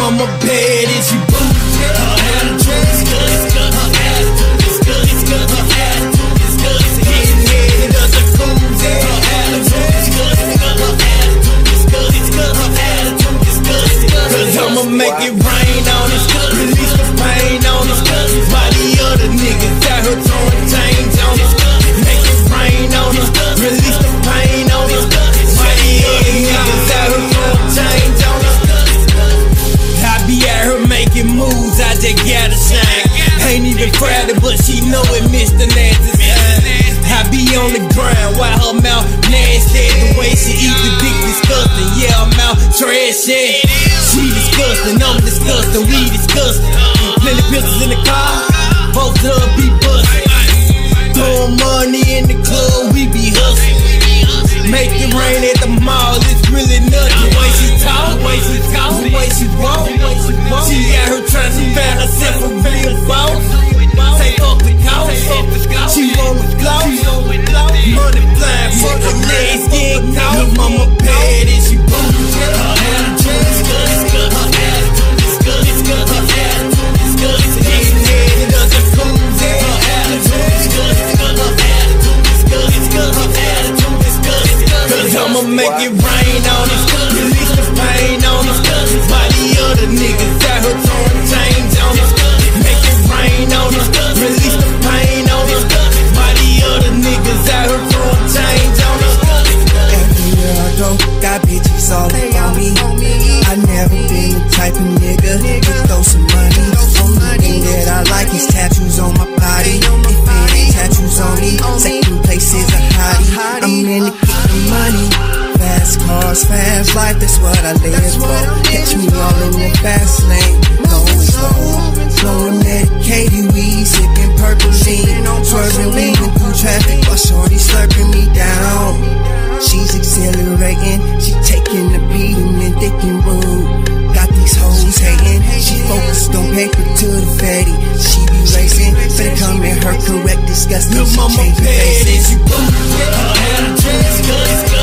mama bad and she bougie. Her attitude is good, it's good. Her attitude is good, it's good. Her attitude is good, it's getting headed up the cruise. Her attitude is good, it's good. Her attitude is good, it's good. Her attitude is good, it's good. Cause I'ma make it rain on it, release the pain on it. While the other niggas out here throwing chains on it. Make it rain on it, release the pain on it. While the other niggas out here throwing chains on it. I be out here making moves, I just gotta shine. Ain't even crowded, but she know it, Mr. Nasty. I be on the ground while her mouth nasty. The way she eat the dick disgusting. Yeah, her mouth trashy. She disgusting, I'm disgusting, we disgusting. Plenty pistols in the car, both of them be bustin'. Throwing money in the club, we be hustling. Make it rain at the mall, it's really nothing. The way she talk, the way she talk, the way she walk. She out here trying to find herself a real boss. Take off the coat, she want the gloss. Money blind, fuck the legs, get caught. Her mama bad and she bougie. Her attitude is good, it's good. Her attitude is good, it's good. Her attitude is good, it's getting headed up the cruise. Her attitude is good, it's good. Her attitude is good, it's good. Her attitude is good, it's good. Cause I'ma make it rain on it, release the pain on it. While the other niggas out here throwing chains on it. Make it rain on it, release the pain on it. While the other niggas out here throwing chains on it. Everywhere I go, got bitches all on me. I never been the type of nigga to throw some money. Only thing that I like is tattoos on my body. If it ain't tattoos on me, second place is a hottie. I'm in to get the money. Fast cars, fast life, that's what I live for. Catch me all in the fast lane, going slow. Flowing medicated weed, sipping purple lean. Swerving, weaving through traffic while shorty slurping me down. She's exhilarating, she taking the beating and thick and rude. Got these hoes hating, she focused on paper to the fatty. She be racing, better come in her correct disgusting. Her mama bad and she bougie. Her attitude is good, it's good.